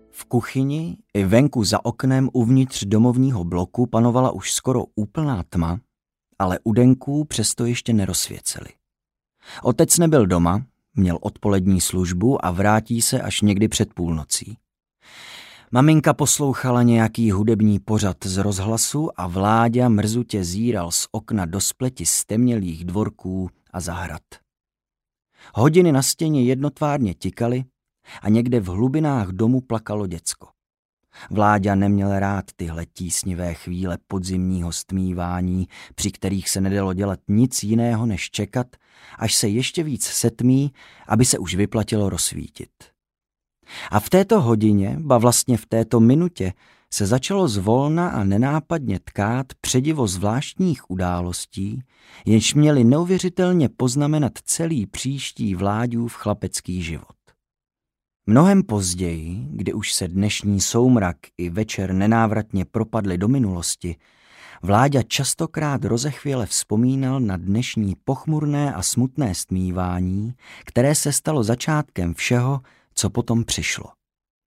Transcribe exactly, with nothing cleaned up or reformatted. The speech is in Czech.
V kuchyni i venku za oknem uvnitř domovního bloku panovala už skoro úplná tma, ale u Denků přesto ještě nerozsvěceli. Otec nebyl doma, měl odpolední službu a vrátí se až někdy před půlnocí. Maminka poslouchala nějaký hudební pořad z rozhlasu a Vláďa mrzutě zíral z okna do spleti stemnělých dvorků a zahrad. Hodiny na stěně jednotvárně tikaly a někde v hlubinách domu plakalo děcko. Vláďa neměl rád tyhle tísnivé chvíle podzimního stmívání, při kterých se nedalo dělat nic jiného než čekat, až se ještě víc setmí, aby se už vyplatilo rozsvítit. A v této hodině, ba vlastně v této minutě, se začalo zvolna a nenápadně tkát předivo zvláštních událostí, jenž měly neuvěřitelně poznamenat celý příští Vláďův chlapecký život. Mnohem později, kdy už se dnešní soumrak i večer nenávratně propadly do minulosti, Vláďa častokrát rozechvěle vzpomínal na dnešní pochmurné a smutné stmívání, které se stalo začátkem všeho, co potom přišlo.